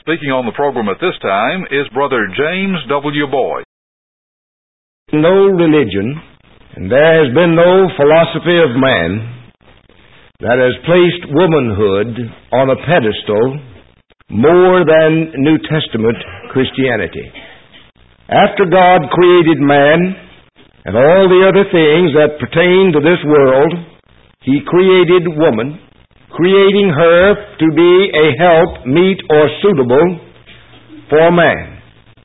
Speaking on the program at this time is Brother James W. Boyd. No religion, and there has been no philosophy of man that has placed womanhood on a pedestal more than New Testament Christianity. After God created man and all the other things that pertain to this world, He created woman, creating her to be a help, meet, or suitable for man.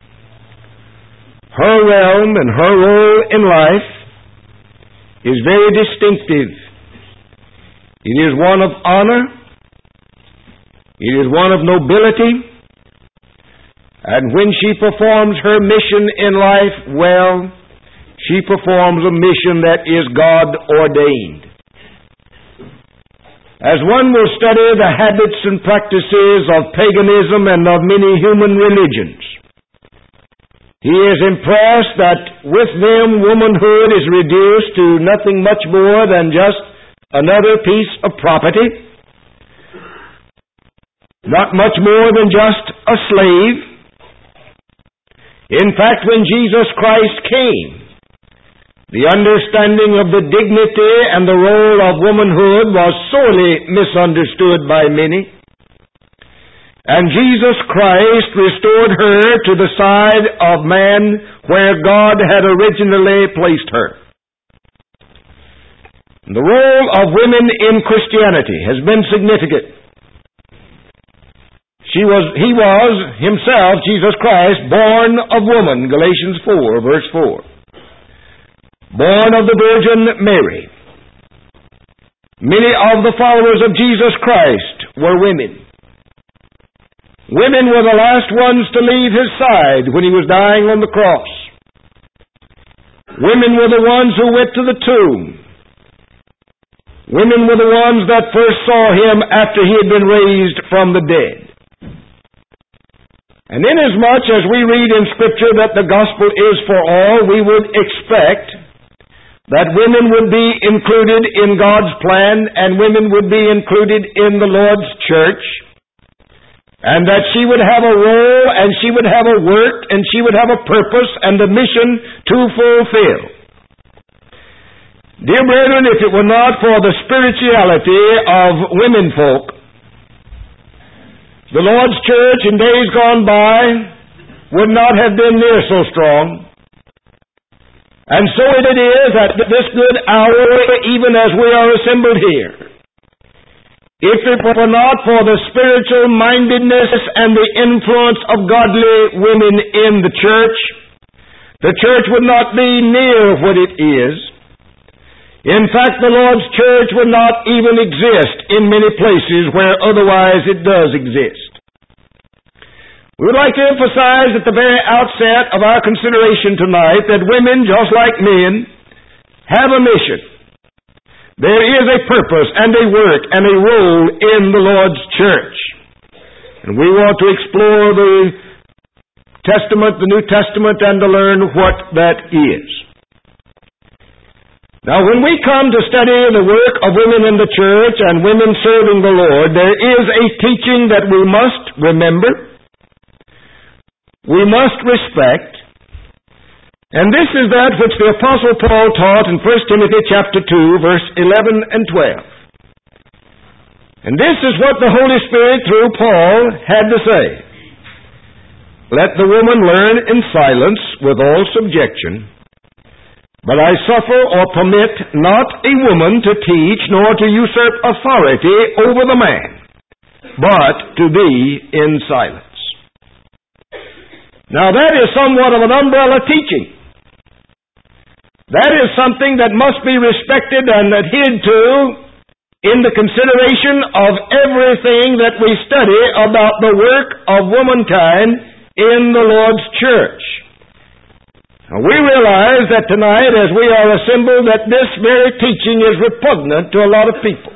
Her realm and her role in life is very distinctive. It is one of honor. It is one of nobility. And when she performs her mission in life well, she performs a mission that is God-ordained. As one will study the habits and practices of paganism and of many human religions, he is impressed that with them womanhood is reduced to nothing much more than just another piece of property, not much more than just a slave. In fact, when Jesus Christ came, the understanding of the dignity and the role of womanhood was sorely misunderstood by many. And Jesus Christ restored her to the side of man where God had originally placed her. The role of women in Christianity has been significant. He was himself, Jesus Christ, born of woman, Galatians 4, verse 4. Born of the Virgin Mary. Many of the followers of Jesus Christ were women. Women were the last ones to leave His side when He was dying on the cross. Women were the ones who went to the tomb. Women were the ones that first saw Him after He had been raised from the dead. And inasmuch as we read in Scripture that the gospel is for all, we would expect that women would be included in God's plan and women would be included in the Lord's church, and that she would have a role and she would have a work and she would have a purpose and a mission to fulfill. Dear brethren, if it were not for the spirituality of women folk, the Lord's church in days gone by would not have been near so strong. And so it is at this good hour, even as we are assembled here. If it were not for the spiritual mindedness and the influence of godly women in the church would not be near what it is. In fact, the Lord's church would not even exist in many places where otherwise it does exist. We would like to emphasize at the very outset of our consideration tonight that women, just like men, have a mission. There is a purpose and a work and a role in the Lord's church. And we want to explore the Testament, the New Testament, and to learn what that is. Now, when we come to study the work of women in the church and women serving the Lord, there is a teaching that we must remember, we must respect, and this is that which the Apostle Paul taught in 1 Timothy chapter 2, verse 11 and 12. And this is what the Holy Spirit through Paul had to say. Let the woman learn in silence with all subjection, but I suffer or permit not a woman to teach nor to usurp authority over the man, but to be in silence. Now that is somewhat of an umbrella teaching. That is something that must be respected and adhered to in the consideration of everything that we study about the work of womankind in the Lord's church. Now, we realize that tonight as we are assembled that this very teaching is repugnant to a lot of people.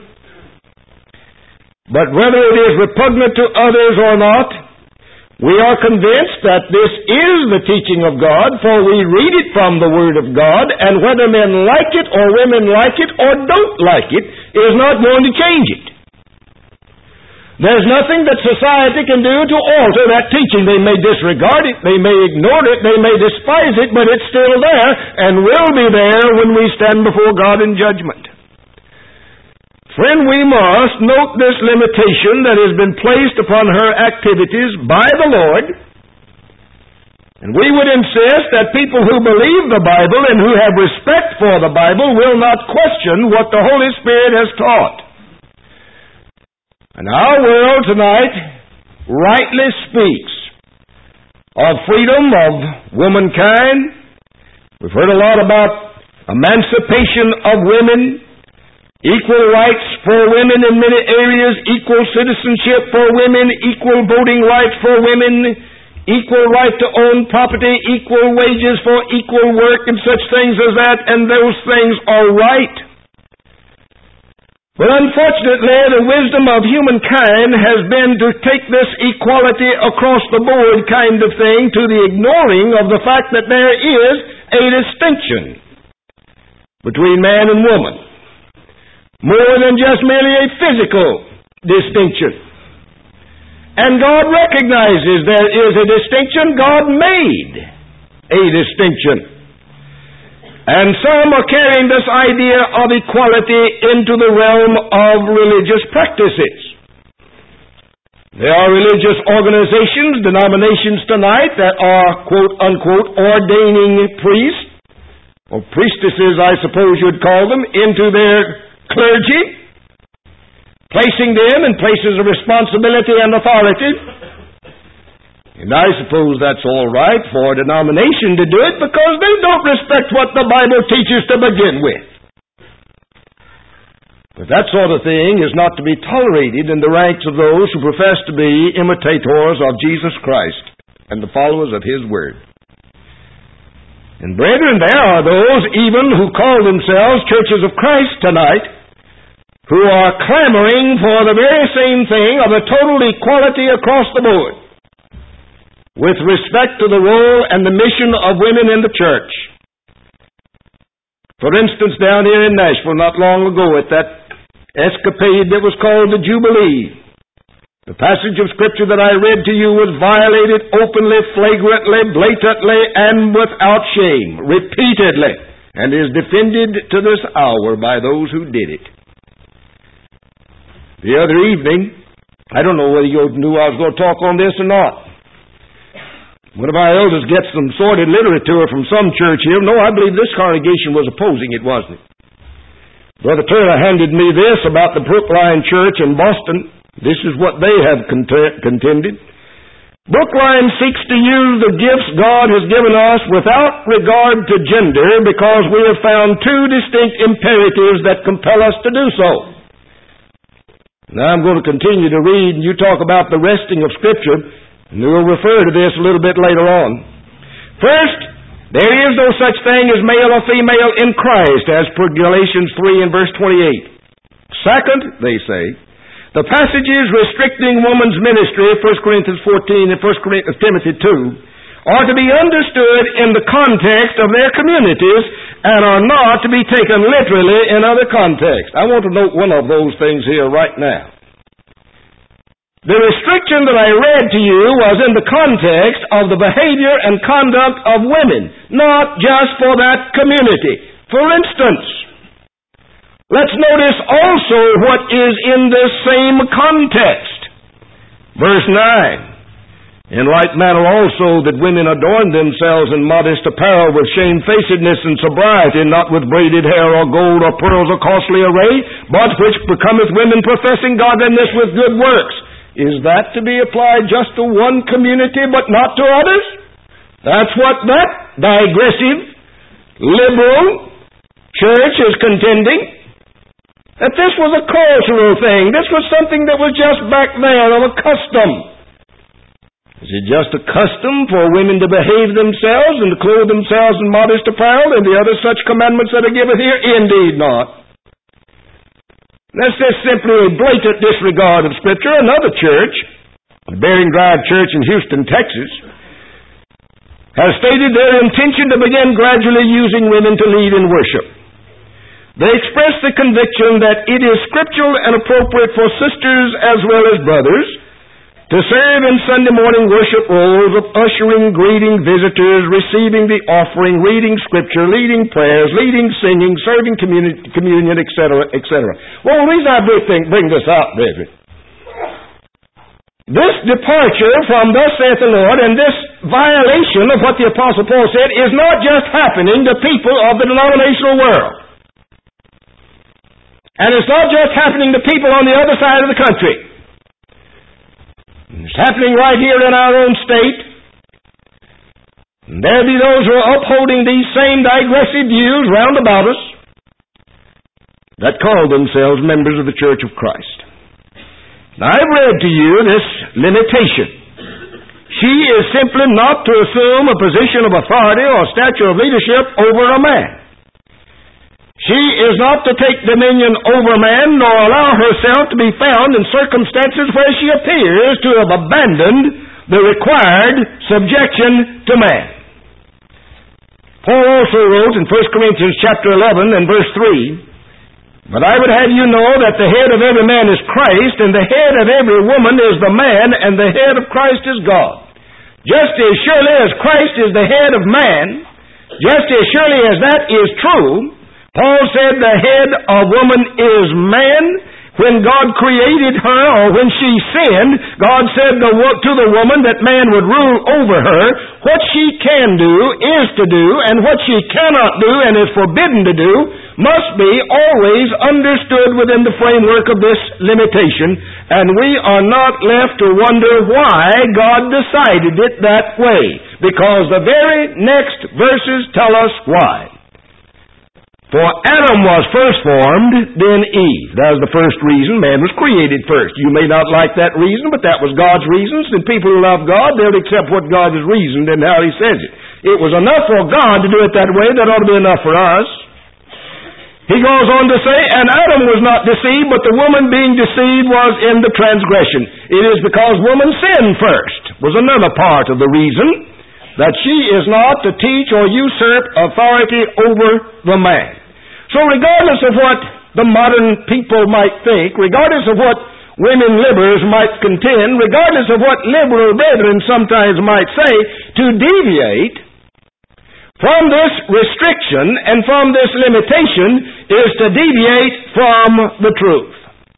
But whether it is repugnant to others or not, we are convinced that this is the teaching of God, for we read it from the Word of God, and whether men like it or women like it or don't like it is not going to change it. There's nothing that society can do to alter that teaching. They may disregard it, they may ignore it, they may despise it, but it's still there and will be there when we stand before God in judgment. Friend, we must note this limitation that has been placed upon her activities by the Lord, and we would insist that people who believe the Bible and who have respect for the Bible will not question what the Holy Spirit has taught. And our world tonight rightly speaks of freedom of womankind. We've heard a lot about emancipation of women, equal rights for women in many areas, equal citizenship for women, equal voting rights for women, equal right to own property, equal wages for equal work, and such things as that, and those things are right. But unfortunately, the wisdom of humankind has been to take this equality across the board kind of thing to the ignoring of the fact that there is a distinction between man and woman. More than just merely a physical distinction. And God recognizes there is a distinction. God made a distinction. And some are carrying this idea of equality into the realm of religious practices. There are religious organizations, denominations tonight that are, quote unquote, ordaining priests, or priestesses I suppose you'd call them, into their clergy, placing them in places of responsibility and authority. And I suppose that's all right for a denomination to do it because they don't respect what the Bible teaches to begin with. But that sort of thing is not to be tolerated in the ranks of those who profess to be imitators of Jesus Christ and the followers of His Word. And brethren, there are those even who call themselves churches of Christ tonight who are clamoring for the very same thing of a total equality across the board with respect to the role and the mission of women in the church. For instance, down here in Nashville not long ago at that escapade that was called the Jubilee, the passage of Scripture that I read to you was violated openly, flagrantly, blatantly, and without shame, repeatedly, and is defended to this hour by those who did it. The other evening, I don't know whether you knew I was going to talk on this or not. One of our elders gets some sorted literature from some church here. No, I believe this congregation was opposing it, wasn't it? Brother Turner handed me this about the Brookline Church in Boston. This is what they have contended. Brookline seeks to use the gifts God has given us without regard to gender because we have found two distinct imperatives that compel us to do so. Now I'm going to continue to read, and you talk about the resting of Scripture. And we'll refer to this a little bit later on. First, there is no such thing as male or female in Christ, as per Galatians 3 and verse 28. Second, they say, the passages restricting woman's ministry, 1 Corinthians 14 and 1 Timothy 2, are to be understood in the context of their communities and are not to be taken literally in other contexts. I want to note one of those things here right now. The restriction that I read to you was in the context of the behavior and conduct of women, not just for that community. For instance, let's notice also what is in this same context. Verse 9, in like manner also that women adorn themselves in modest apparel with shamefacedness and sobriety, not with braided hair or gold or pearls or costly array, but which becometh women professing godliness with good works. Is that to be applied just to one community but not to others? That's what that digressive, liberal church is contending. That this was a cultural thing. This was something that was just back there of a custom. Is it just a custom for women to behave themselves and to clothe themselves in modest apparel and the other such commandments that are given here? Indeed not. That's just simply a blatant disregard of Scripture. Another church, the Bering Drive Church in Houston, Texas, has stated their intention to begin gradually using women to lead in worship. They express the conviction that it is scriptural and appropriate for sisters as well as brothers to serve in Sunday morning worship roles of ushering, greeting visitors, receiving the offering, reading scripture, leading prayers, leading singing, serving communion, etc., etc. Well, the reason I bring this out, brethren, this departure from thus saith the Lord and this violation of what the Apostle Paul said is not just happening to people of the denominational world. And it's not just happening to people on the other side of the country. It's happening right here in our own state. And there be those who are upholding these same digressive views round about us that call themselves members of the Church of Christ. Now, I've read to you this limitation. She is simply not to assume a position of authority or stature of leadership over a man. She is not to take dominion over man, nor allow herself to be found in circumstances where she appears to have abandoned the required subjection to man. Paul also wrote in 1 Corinthians chapter 11 and verse 3, "But I would have you know that the head of every man is Christ, and the head of every woman is the man, and the head of Christ is God. Just as surely as Christ is the head of man, just as surely as that is true, Paul said the head of woman is man. When God created her, or when she sinned, God said to the woman that man would rule over her. What she can do is to do, and what she cannot do and is forbidden to do must be always understood within the framework of this limitation, and we are not left to wonder why God decided it that way, because the very next verses tell us why. For Adam was first formed, then Eve. That was the first reason. Man was created first. You may not like that reason, but that was God's reasons. And people who love God, they'll accept what God has reasoned and how He says it. It was enough for God to do it that way. That ought to be enough for us. He goes on to say, and Adam was not deceived, but the woman being deceived was in the transgression. It is because woman sinned first, was another part of the reason, that she is not to teach or usurp authority over the man. So regardless of what the modern people might think, regardless of what women liberals might contend, regardless of what liberal brethren sometimes might say, to deviate from this restriction and from this limitation is to deviate from the truth.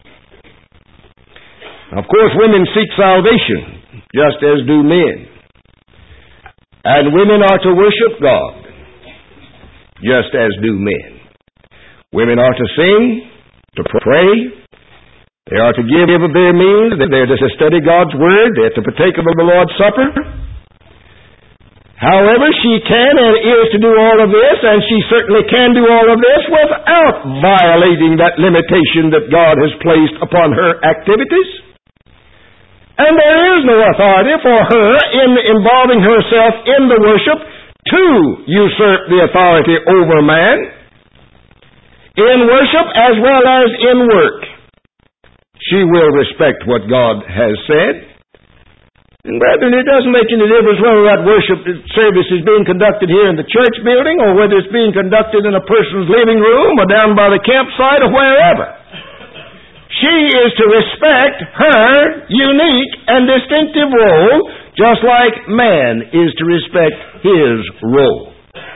Of course, women seek salvation, just as do men. And women are to worship God, just as do men. Women are to sing, to pray. They are to give of their means. They are to study God's Word. They are to partake of the Lord's Supper. However, she can and is to do all of this, and she certainly can do all of this without violating that limitation that God has placed upon her activities. And there is no authority for her in involving herself in the worship to usurp the authority over man, in worship as well as in work. She will respect what God has said. And brethren, it doesn't make any difference whether that worship service is being conducted here in the church building or whether it's being conducted in a person's living room or down by the campsite or wherever. She is to respect her unique and distinctive role, just like man is to respect his role.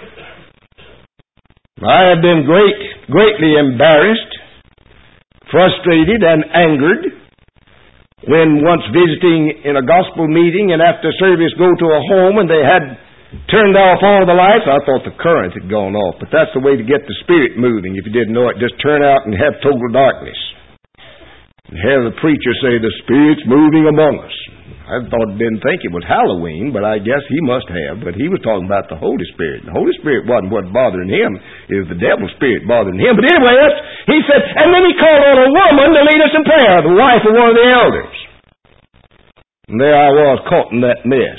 I have been greatly embarrassed, frustrated, and angered when once visiting in a gospel meeting and after service go to a home and they had turned off all the lights. I thought the current had gone off, but that's the way to get the spirit moving. If you didn't know it, just turn out and have total darkness. And have the preacher say, the Spirit's moving among us. I didn't think it was Halloween, but I guess he must have. But he was talking about the Holy Spirit. The Holy Spirit wasn't what bothering him. It was the devil's spirit bothering him. But anyway, he said, and then he called on a woman to lead us in prayer, the wife of one of the elders. And there I was caught in that mess.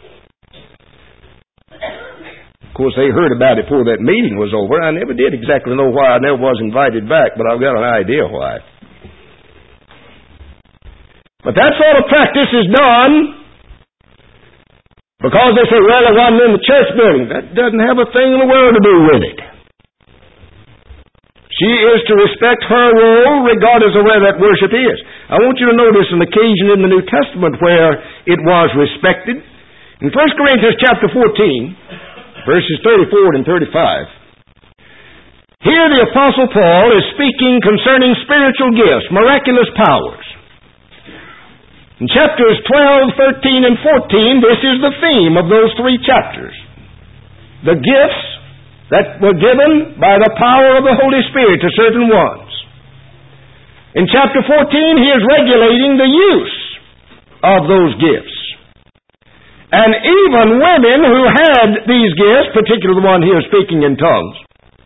Of course, they heard about it before that meeting was over. I never did exactly know why. I never was invited back, but I've got an idea why. But that sort of practice is done because they say, well, it wasn't in the church building. That doesn't have a thing in the world to do with it. She is to respect her role regardless of where that worship is. I want you to notice an occasion in the New Testament where it was respected. In 1 Corinthians chapter 14, verses 34 and 35, here the Apostle Paul is speaking concerning spiritual gifts, miraculous powers. In chapters 12, 13, and 14, this is the theme of those three chapters. The gifts that were given by the power of the Holy Spirit to certain ones. In chapter 14, he is regulating the use of those gifts. And even women who had these gifts, particularly the one here speaking in tongues,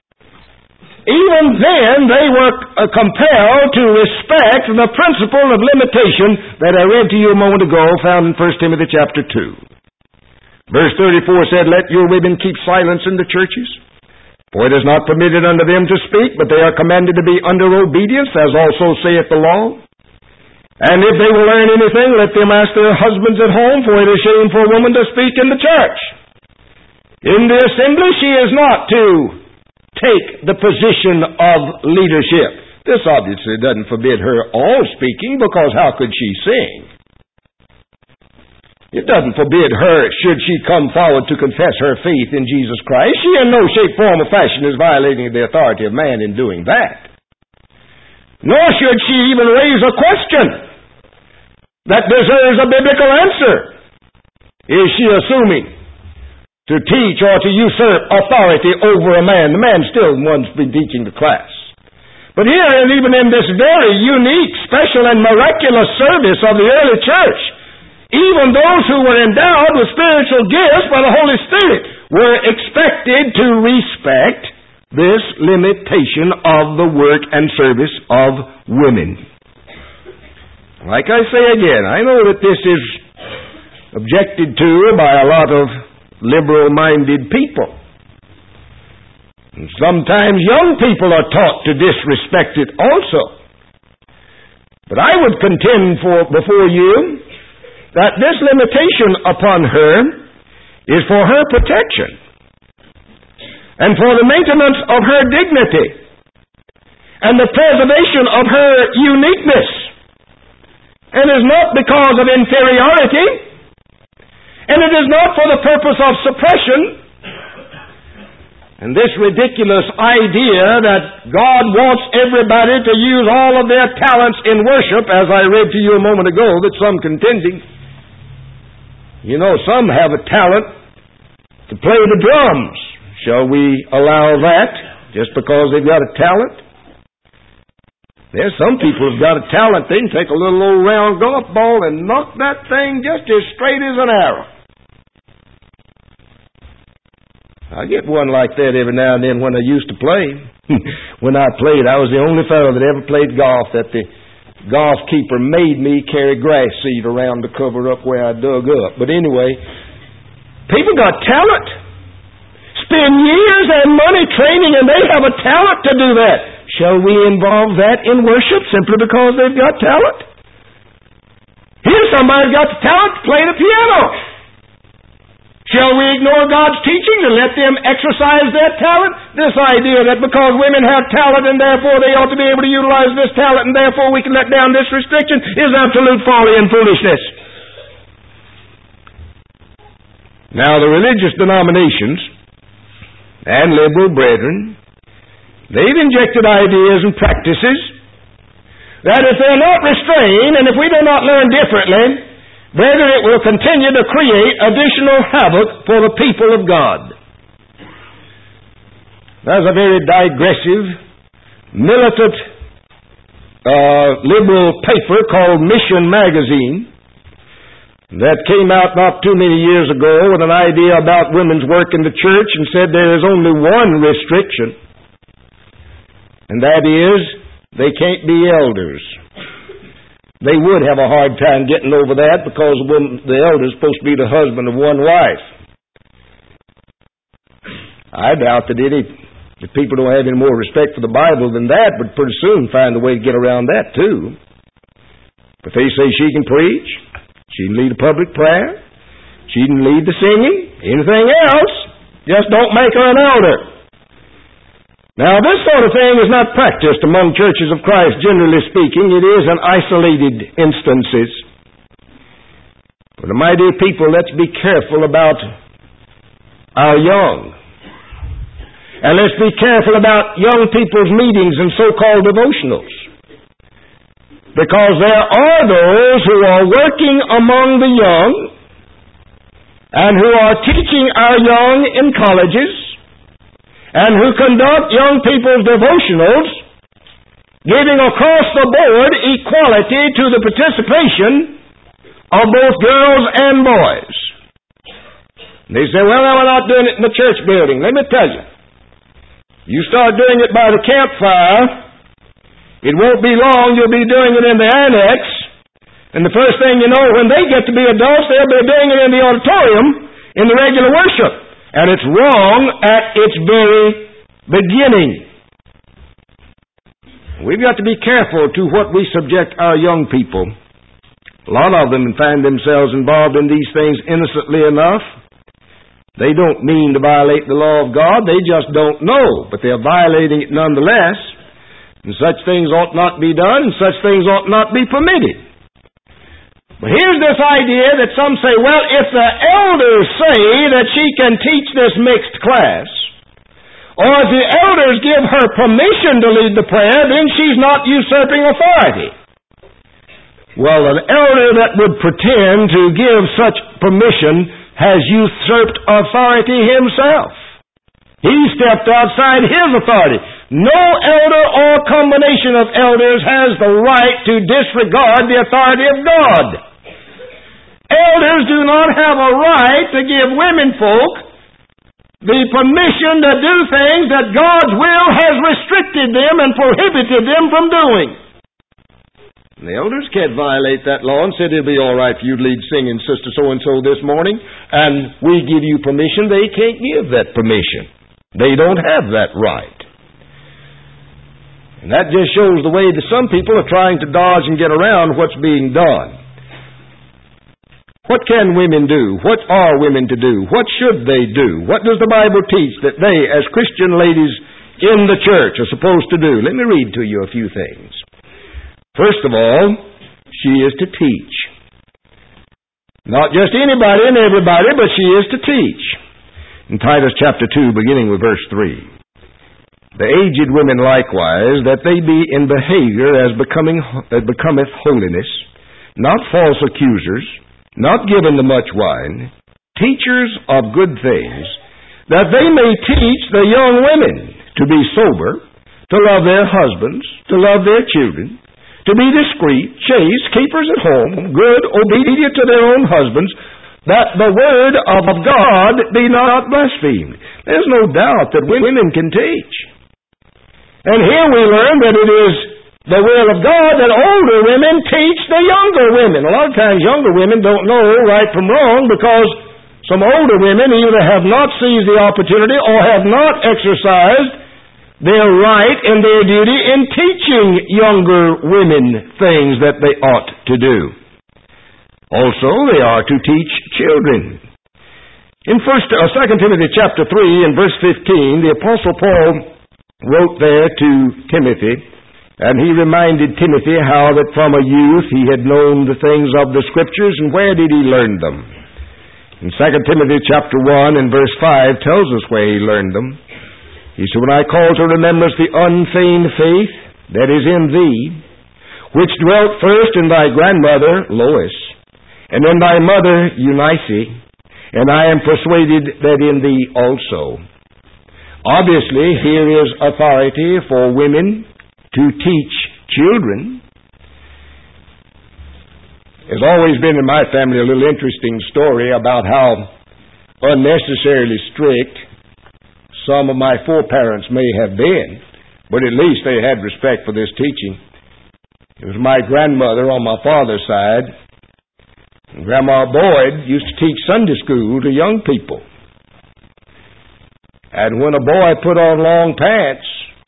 even then they were compelled to respect the principle of limitation that I read to you a moment ago, found in 1 Timothy chapter 2. Verse 34 said, "Let your women keep silence in the churches, for it is not permitted unto them to speak, but they are commanded to be under obedience, as also saith the law. And if they will learn anything, let them ask their husbands at home, for it is shame for a woman to speak in the church. In the assembly she is not to take the position of leadership." This obviously doesn't forbid her all speaking, because how could she sing? It doesn't forbid her, should she come forward to confess her faith in Jesus Christ. She in no shape, form, or fashion is violating the authority of man in doing that. Nor should she even raise a question that deserves a biblical answer. Is she assuming to teach or to usurp authority over a man? The man still one's been teaching the class. But here, and even in this very unique, special, and miraculous service of the early church, even those who were endowed with spiritual gifts by the Holy Spirit were expected to respect this limitation of the work and service of women. Like I say again, I know that this is objected to by a lot of liberal-minded people. And sometimes young people are taught to disrespect it also. But I would contend before you that this limitation upon her is for her protection and for the maintenance of her dignity and the preservation of her uniqueness, and is not because of inferiority, and it is not for the purpose of suppression. And this ridiculous idea that God wants everybody to use all of their talents in worship, as I read to you a moment ago, that some contending. You know, some have a talent to play the drums. Shall we allow that just because they've got a talent? There's some people who've got a talent. They can take a little old round golf ball and knock that thing just as straight as an arrow. I get one like that every now and then when I used to play. When I played, I was the only fellow that ever played golf that the golf keeper made me carry grass seed around to cover up where I dug up. But anyway, people got talent. Spend years and money training, and they have a talent to do that. Shall we involve that in worship simply because they've got talent? Here's somebody's got the talent to play the piano. Shall we ignore God's teaching and let them exercise their talent? This idea that because women have talent and therefore they ought to be able to utilize this talent and therefore we can let down this restriction is absolute folly and foolishness. Now, the religious denominations and liberal brethren, they've injected ideas and practices that if they're not restrained and if we do not learn differently, brethren, it will continue to create additional havoc for the people of God. There's a very digressive, militant, liberal paper called Mission Magazine that came out not too many years ago with an idea about women's work in the church and said there is only one restriction, and that is they can't be elders. They would have a hard time getting over that because the elder is supposed to be the husband of one wife. I doubt that if people don't have any more respect for the Bible than that, would pretty soon find a way to get around that too. But they say she can preach, she can lead a public prayer, she can lead the singing, anything else, just don't make her an elder. Now, this sort of thing is not practiced among churches of Christ, generally speaking. It is in isolated instances. But, my dear people, let's be careful about our young. And let's be careful about young people's meetings and so-called devotionals. Because there are those who are working among the young and who are teaching our young in colleges and who conduct young people's devotionals, giving across the board equality to the participation of both girls and boys. They say, well, we're not doing it in the church building. Let me tell you, you start doing it by the campfire, it won't be long you'll be doing it in the annex, and the first thing you know, when they get to be adults, they'll be doing it in the auditorium in the regular worship. And it's wrong at its very beginning. We've got to be careful to what we subject our young people. A lot of them find themselves involved in these things innocently enough. They don't mean to violate the law of God. They just don't know. But they're violating it nonetheless. And such things ought not be done, and such things ought not be permitted. But here's this idea that some say, well, if the elders say that she can teach this mixed class, or if the elders give her permission to lead the prayer, then she's not usurping authority. Well, an elder that would pretend to give such permission has usurped authority himself. He stepped outside his authority. No elder or combination of elders has the right to disregard the authority of God. Elders do not have a right to give women folk the permission to do things that God's will has restricted them and prohibited them from doing. The elders can't violate that law and say it'll be all right for you to lead singing Sister So-and-so this morning, and we give you permission. They can't give that permission. They don't have that right. And that just shows the way that some people are trying to dodge and get around what's being done. What can women do? What are women to do? What should they do? What does the Bible teach that they, as Christian ladies in the church, are supposed to do? Let me read to you a few things. First of all, she is to teach. Not just anybody and everybody, but she is to teach. In Titus chapter 2, beginning with verse 3. The aged women likewise, that they be in behavior as becometh holiness, not false accusers, not given to much wine, teachers of good things, that they may teach the young women to be sober, to love their husbands, to love their children, to be discreet, chaste, keepers at home, good, obedient to their own husbands, that the word of God be not blasphemed. There's no doubt that women can teach. And here we learn that it is the will of God that older women teach the younger women. A lot of times younger women don't know right from wrong because some older women either have not seized the opportunity or have not exercised their right and their duty in teaching younger women things that they ought to do. Also, they are to teach children. In 2 Timothy chapter 3 and verse 15, the Apostle Paul wrote there to Timothy, and he reminded Timothy how that from a youth he had known the things of the Scriptures, and where did he learn them? In 2 Timothy chapter 1 and verse 5 tells us where he learned them. He said, when I call to remembrance the unfeigned faith that is in thee, which dwelt first in thy grandmother Lois, and in thy mother Eunice, and I am persuaded that in thee also. Obviously, here is authority for women to teach children. There's always been in my family a little interesting story about how unnecessarily strict some of my foreparents may have been, but at least they had respect for this teaching. It was my grandmother on my father's side. Grandma Boyd used to teach Sunday school to young people. And when a boy put on long pants,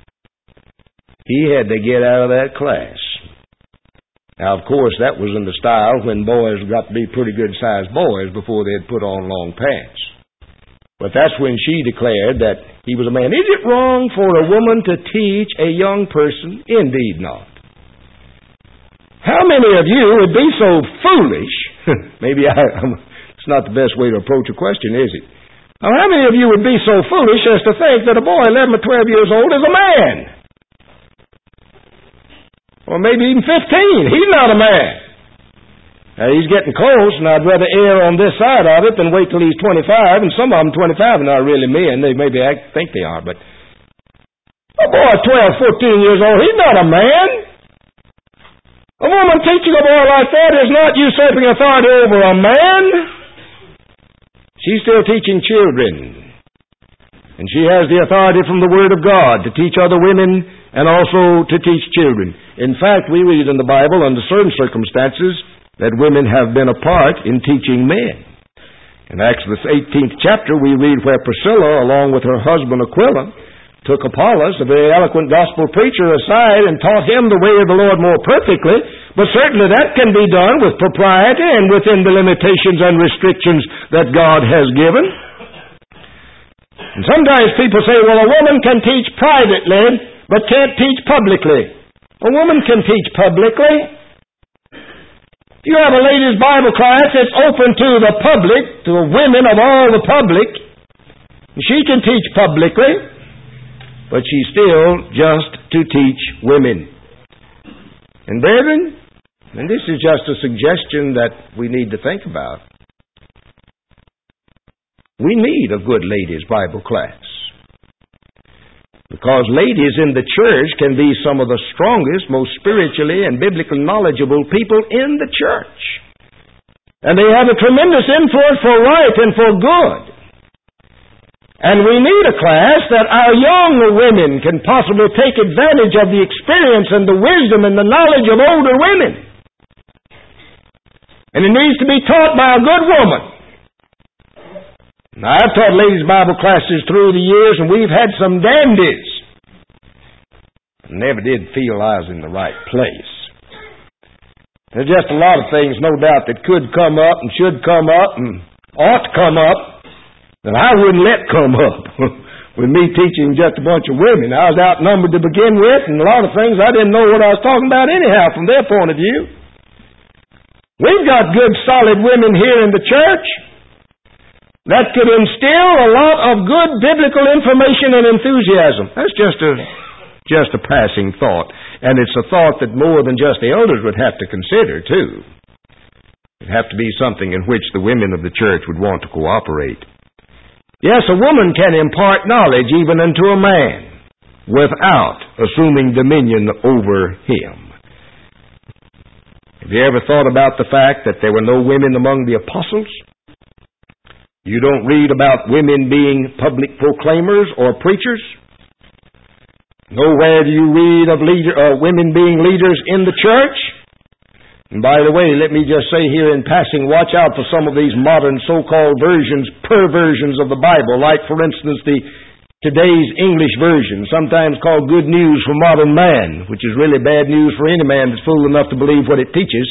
he had to get out of that class. Now, of course, that was in the style when boys got to be pretty good-sized boys before they'd put on long pants. But that's when she declared that he was a man. Is it wrong for a woman to teach a young person? Indeed not. How many of you would be so foolish? Maybe it's not the best way to approach a question, is it? How many of you would be so foolish as to think that a boy 11 or 12 years old is a man? Or maybe even 15. He's not a man. Now, he's getting close, and I'd rather err on this side of it than wait till he's 25, and some of them 25 are not really men. They maybe think they are, but a boy 12, 14 years old, he's not a man. A woman teaching a boy like that is not usurping authority over a man. She's still teaching children. And she has the authority from the Word of God to teach other women and also to teach children. In fact, we read in the Bible, under certain circumstances, that women have been a part in teaching men. In Acts the 18th chapter, we read where Priscilla, along with her husband Aquila, took Apollos, a very eloquent gospel preacher, aside and taught him the way of the Lord more perfectly. But certainly that can be done with propriety and within the limitations and restrictions that God has given. And sometimes people say, well, a woman can teach privately, but can't teach publicly. A woman can teach publicly. You have a ladies' Bible class that's open to the public, to the women of all the public. She can teach publicly, but she's still just to teach women. And brethren, and this is just a suggestion that we need to think about, we need a good ladies' Bible class. Because ladies in the church can be some of the strongest, most spiritually and biblically knowledgeable people in the church. And they have a tremendous influence for right and for good. And we need a class that our young women can possibly take advantage of the experience and the wisdom and the knowledge of older women. And it needs to be taught by a good woman. Now, I've taught ladies' Bible classes through the years, and we've had some dandies. I never did feel I was in the right place. There's just a lot of things, no doubt, that could come up and should come up and ought to come up that I wouldn't let come up with me teaching just a bunch of women. I was outnumbered to begin with, and a lot of things I didn't know what I was talking about anyhow from their point of view. We've got good, solid women here in the church that could instill a lot of good biblical information and enthusiasm. That's just a passing thought. And it's a thought that more than just the elders would have to consider, too. It'd have to be something in which the women of the church would want to cooperate. Yes, a woman can impart knowledge even unto a man without assuming dominion over him. Have you ever thought about the fact that there were no women among the apostles? You don't read about women being public proclaimers or preachers. Nowhere do you read of women being leaders in the church. And by the way, let me just say here in passing, watch out for some of these modern so-called perversions of the Bible, like, for instance, today's English version, sometimes called Good News for Modern Man, which is really bad news for any man that's fool enough to believe what it teaches.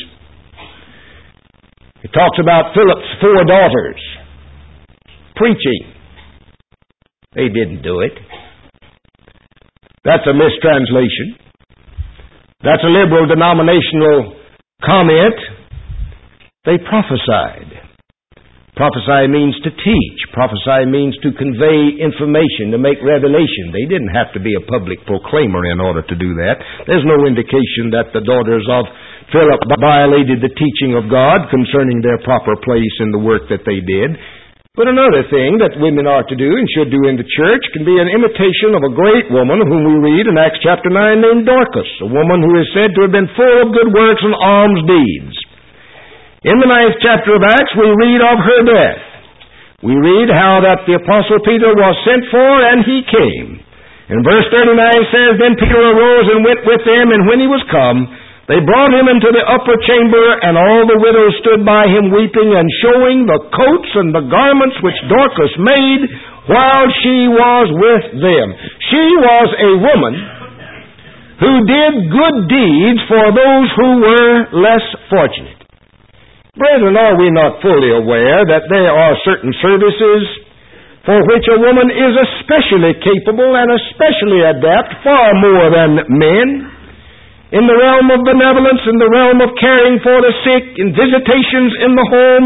It talks about Philip's 4 daughters preaching. They didn't do it. That's a mistranslation. That's a liberal denominational comment. They prophesied. Prophesy means to teach. Prophesy means to convey information, to make revelation. They didn't have to be a public proclaimer in order to do that. There's no indication that the daughters of Philip violated the teaching of God concerning their proper place in the work that they did. But another thing that women are to do and should do in the church can be an imitation of a great woman whom we read in Acts chapter 9 named Dorcas, a woman who is said to have been full of good works and alms deeds. In the 9th chapter of Acts, we read of her death. We read how that the Apostle Peter was sent for, and he came. And verse 39 says, Then Peter arose and went with them, and when he was come, they brought him into the upper chamber, and all the widows stood by him weeping, and showing the coats and the garments which Dorcas made while she was with them. She was a woman who did good deeds for those who were less fortunate. Brethren, are we not fully aware that there are certain services for which a woman is especially capable and especially adept, far more than men, in the realm of benevolence, in the realm of caring for the sick, in visitations in the home,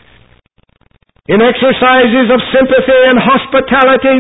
in exercises of sympathy and hospitality.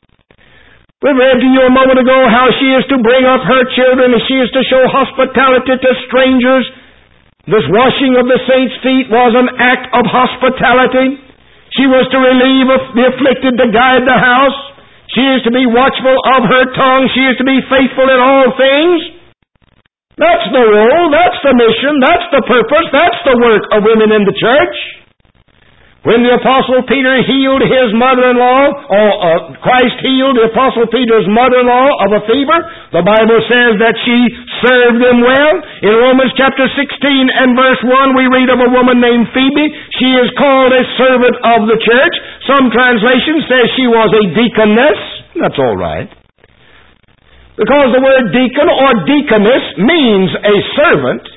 We read to you a moment ago how she is to bring up her children and she is to show hospitality to strangers. This washing of the saints' feet was an act of hospitality. She was to relieve the afflicted, to guide the house. She is to be watchful of her tongue. She is to be faithful in all things. That's the role, that's the mission, that's the purpose, that's the work of women in the church. When the Apostle Peter healed his mother-in-law, or Christ healed the Apostle Peter's mother-in-law of a fever, the Bible says that she served them well. In Romans chapter 16 and verse 1, we read of a woman named Phoebe. She is called a servant of the church. Some translation says she was a deaconess. That's all right. Because the word deacon or deaconess means a servant.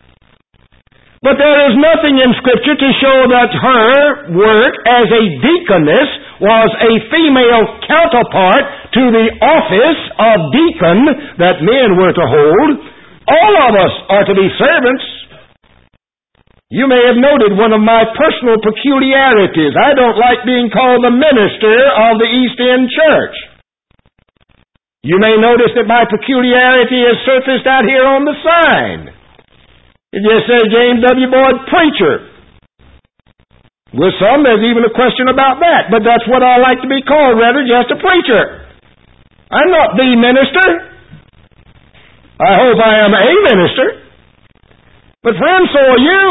But there is nothing in Scripture to show that her work as a deaconess was a female counterpart to the office of deacon that men were to hold. All of us are to be servants. You may have noted one of my personal peculiarities. I don't like being called the minister of the East End Church. You may notice that my peculiarity is surfaced out here on the sign. It just says James W. Boyd, preacher. With some, there's even a question about that, but that's what I like to be called, rather, just a preacher. I'm not the minister. I hope I am a minister. But friends, so are you.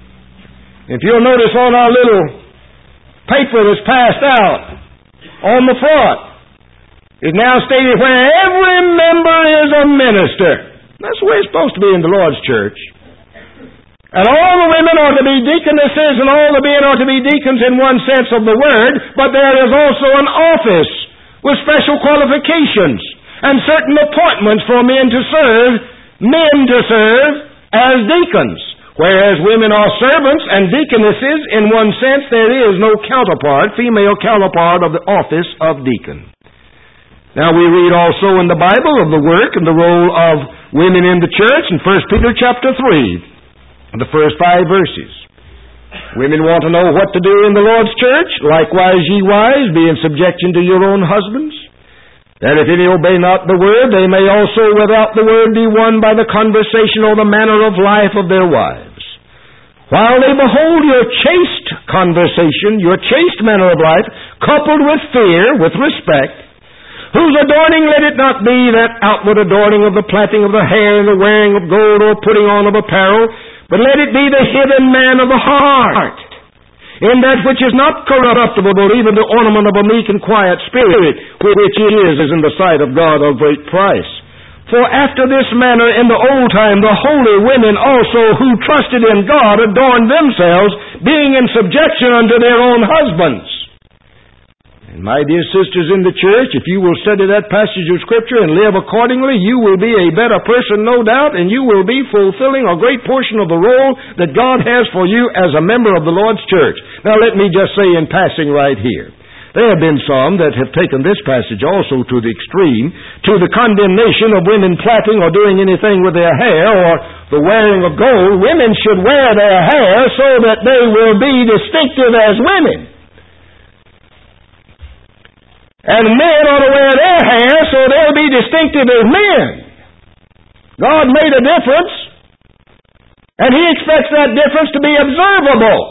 If you'll notice on our little paper that's passed out on the front, it's now stated where every member is a minister. That's the way it's supposed to be in the Lord's church. And all the women are to be deaconesses and all the men are to be deacons in one sense of the word, but there is also an office with special qualifications and certain appointments for men to serve as deacons. Whereas women are servants and deaconesses, in one sense there is no counterpart, female counterpart of the office of deacon. Now we read also in the Bible of the work and the role of women in the church in 1 Peter chapter 3. The first 5 verses. Women want to know what to do in the Lord's church. Likewise, ye wives, be in subjection to your own husbands, that if any obey not the word, they may also without the word be won by the conversation or the manner of life of their wives. While they behold your chaste conversation, your chaste manner of life, coupled with fear, with respect, whose adorning let it not be that outward adorning of the plaiting of the hair and the wearing of gold or putting on of apparel, but let it be the hidden man of the heart, in that which is not corruptible, even the ornament of a meek and quiet spirit, which is in the sight of God of great price. For after this manner in the old time the holy women also who trusted in God adorned themselves, being in subjection unto their own husbands. And my dear sisters in the church, if you will study that passage of Scripture and live accordingly, you will be a better person, no doubt, and you will be fulfilling a great portion of the role that God has for you as a member of the Lord's church. Now let me just say in passing right here, there have been some that have taken this passage also to the extreme, to the condemnation of women plaiting or doing anything with their hair or the wearing of gold. Women should wear their hair so that they will be distinctive as women. And men ought to wear their hair so they'll be distinctive as men. God made a difference, and He expects that difference to be observable.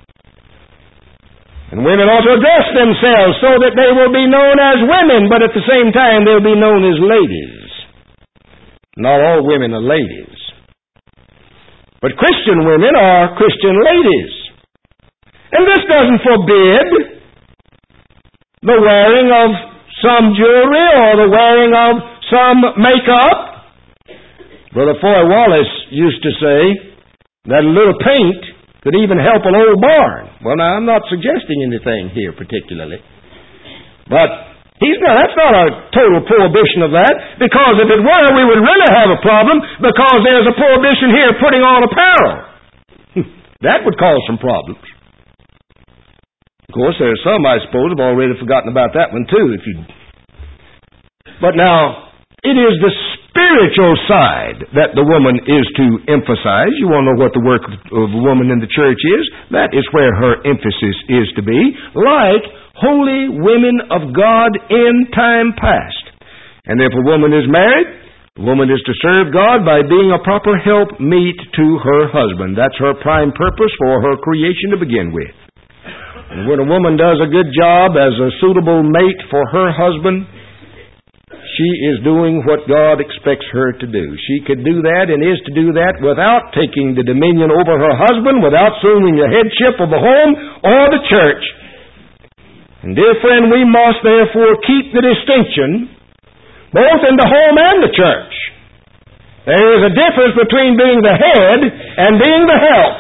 And women ought to dress themselves so that they will be known as women, but at the same time they'll be known as ladies. Not all women are ladies. But Christian women are Christian ladies. And this doesn't forbid the wearing of some jewelry or the wearing of some makeup. Brother Foy Wallace used to say that a little paint could even help an old barn. Well, now, I'm not suggesting anything here particularly. But that's not a total prohibition of that, because if it were, we would really have a problem, because there's a prohibition here putting on apparel. That would cause some problems. course, there are some, I suppose, have already forgotten about that one, too. But now, it is the spiritual side that the woman is to emphasize. You want to know what the work of a woman in the church is? That is where her emphasis is to be, like holy women of God in time past. And if a woman is married, the woman is to serve God by being a proper helpmeet to her husband. That's her prime purpose for her creation to begin with. And when a woman does a good job as a suitable mate for her husband, she is doing what God expects her to do. She could do that and is to do that without taking the dominion over her husband, without assuming the headship of the home or the church. And dear friend, we must therefore keep the distinction both in the home and the church. There is a difference between being the head and being the help.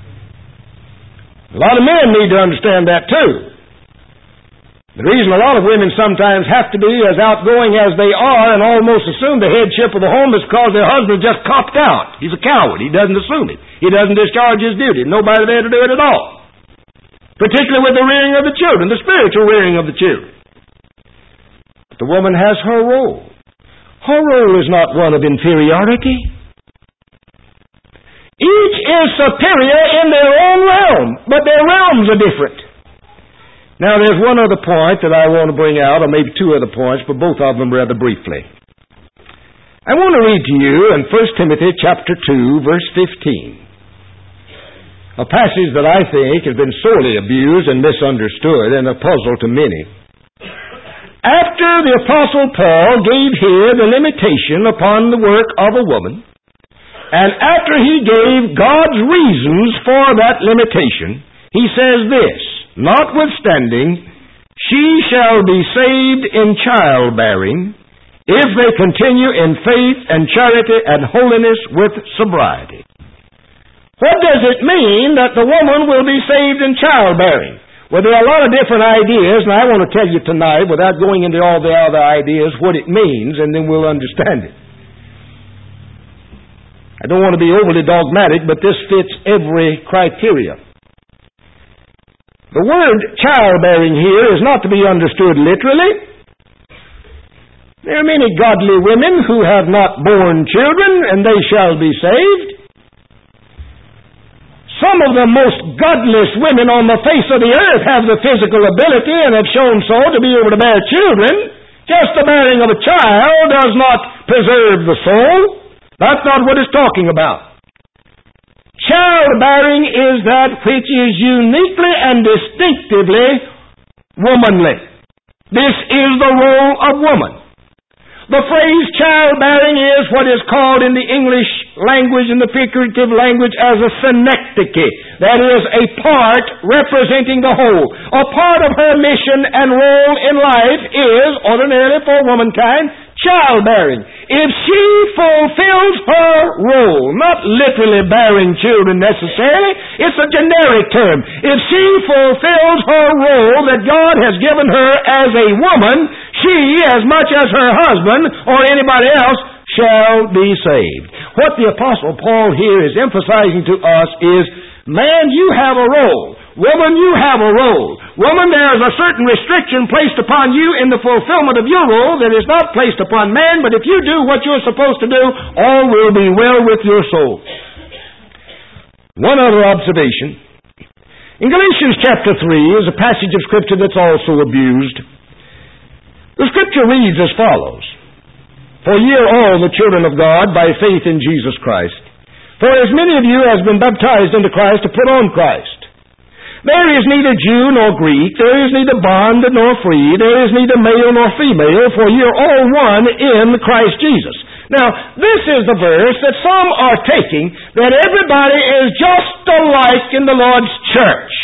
A lot of men need to understand that too. The reason a lot of women sometimes have to be as outgoing as they are and almost assume the headship of the home is because their husband just copped out. He's a coward. He doesn't assume it. He doesn't discharge his duty. Nobody there to do it at all. Particularly with the rearing of the children, the spiritual rearing of the children. But the woman has her role. Her role is not one of inferiority. Each is superior in their own realm, but their realms are different. Now, there's one other point that I want to bring out, or maybe two other points, but both of them rather briefly. I want to read to you in 1 Timothy chapter 2, verse 15. A passage that I think has been sorely abused and misunderstood and a puzzle to many. After the Apostle Paul gave here the limitation upon the work of a woman, and after he gave God's reasons for that limitation, he says this, notwithstanding, she shall be saved in childbearing if they continue in faith and charity and holiness with sobriety. What does it mean that the woman will be saved in childbearing? Well, there are a lot of different ideas, and I want to tell you tonight, without going into all the other ideas, what it means, and then we'll understand it. I don't want to be overly dogmatic, but this fits every criteria. The word childbearing here is not to be understood literally. There are many godly women who have not borne children, and they shall be saved. Some of the most godless women on the face of the earth have the physical ability and have shown so to be able to bear children. Just the bearing of a child does not preserve the soul. That's not what it's talking about. Childbearing is that which is uniquely and distinctively womanly. This is the role of woman. The phrase childbearing is what is called in the English language, in the figurative language, as a synecdoche. That is a part representing the whole. A part of her mission and role in life is, ordinarily for womankind, childbearing. If she fulfills her role, not literally bearing children necessarily, it's a generic term. If she fulfills her role that God has given her as a woman, she, as much as her husband or anybody else, shall be saved. What the Apostle Paul here is emphasizing to us is, man, you have a role. Woman, you have a role. Woman, there is a certain restriction placed upon you in the fulfillment of your role that is not placed upon man, but if you do what you're supposed to do, all will be well with your soul. One other observation. In Galatians chapter 3 is a passage of Scripture that's also abused. The Scripture reads as follows, For ye are all the children of God by faith in Jesus Christ. For as many of you as been baptized into Christ to put on Christ. There is neither Jew nor Greek, there is neither bond nor free, there is neither male nor female, for ye are all one in Christ Jesus. Now, this is the verse that some are taking, that everybody is just alike in the Lord's church.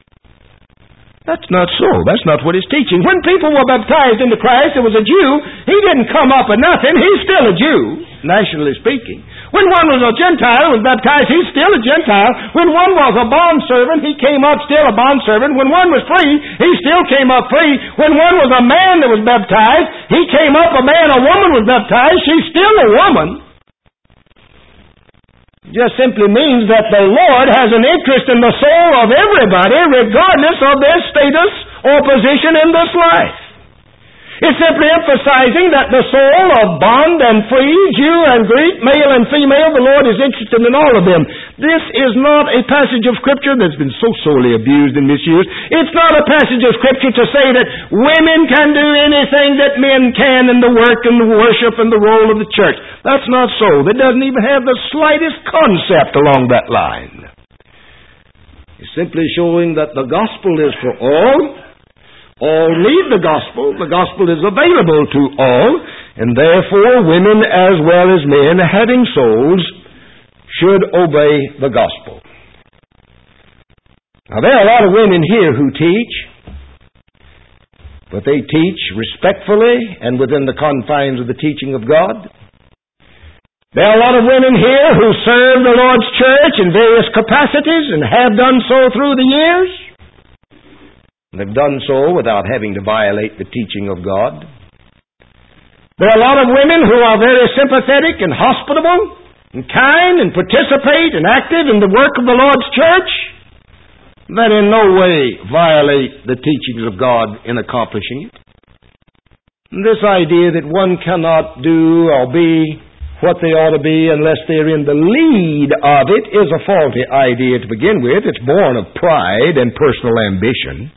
That's not so. That's not what it's teaching. When people were baptized into Christ, there was a Jew. He didn't come up with nothing. He's still a Jew, nationally speaking. When one was a Gentile, was baptized, he's still a Gentile. When one was a bondservant, he came up still a bondservant. When one was free, he still came up free. When one was a man that was baptized, he came up a man, a woman was baptized, she's still a woman. just simply means that the Lord has an interest in the soul of everybody, regardless of their status or position in this life. It's simply emphasizing that the soul of bond and free, Jew and Greek, male and female, the Lord is interested in all of them. This is not a passage of Scripture that's been so sorely abused and misused. It's not a passage of Scripture to say that women can do anything that men can in the work and the worship and the role of the church. That's not so. That doesn't even have the slightest concept along that line. It's simply showing that the gospel is for all. All need the gospel. The gospel is available to all, and therefore women as well as men having souls should obey the gospel. Now there are a lot of women here who teach, but they teach respectfully and within the confines of the teaching of God. There are a lot of women here who serve the Lord's church in various capacities and have done so through the years. They've done so without having to violate the teaching of God. There are a lot of women who are very sympathetic and hospitable and kind and participate and active in the work of the Lord's church that in no way violate the teachings of God in accomplishing it. And this idea that one cannot do or be what they ought to be unless they're in the lead of it is a faulty idea to begin with. It's born of pride and personal ambition.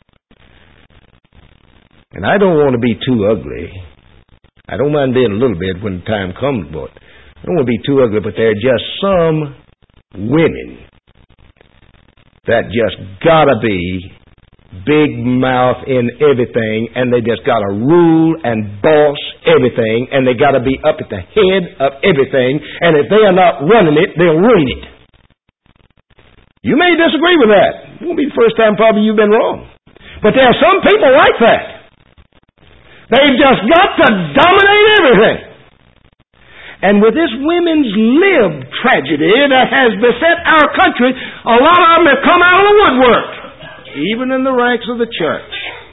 And I don't want to be too ugly. I don't mind being a little bit when the time comes, but I don't want to be too ugly, but there are just some women that just gotta be big mouth in everything, and they just gotta rule and boss everything, and they gotta be up at the head of everything, and if they are not running it, they'll ruin it. You may disagree with that. It won't be the first time probably you've been wrong. But there are some people like that. They've just got to dominate everything. And with this women's lib tragedy that has beset our country, a lot of them have come out of the woodwork, even in the ranks of the church.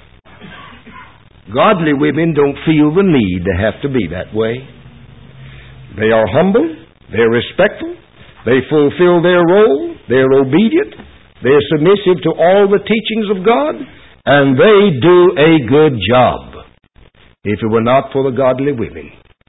Godly women don't feel the need to have to be that way. They are humble, they're respectful, they fulfill their role, they're obedient, they're submissive to all the teachings of God, and they do a good job. If it were not for the godly women,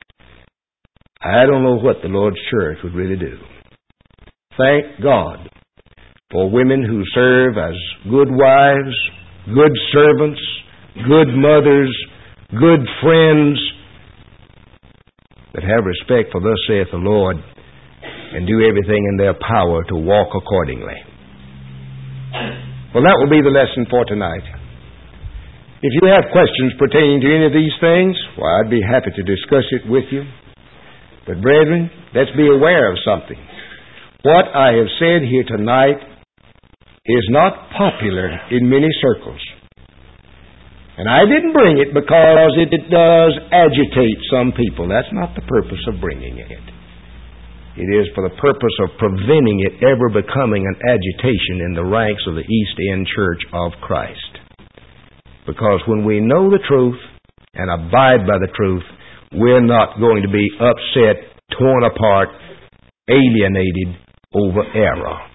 I don't know what the Lord's church would really do. Thank God for women who serve as good wives, good servants, good mothers, good friends, that have respect for thus saith the Lord and do everything in their power to walk accordingly. Well, that will be the lesson for tonight. If you have questions pertaining to any of these things, well, I'd be happy to discuss it with you. But brethren, let's be aware of something. What I have said here tonight is not popular in many circles. And I didn't bring it because it does agitate some people. That's not the purpose of bringing it. It is for the purpose of preventing it ever becoming an agitation in the ranks of the East End Church of Christ. Because when we know the truth and abide by the truth, we're not going to be upset, torn apart, alienated over error.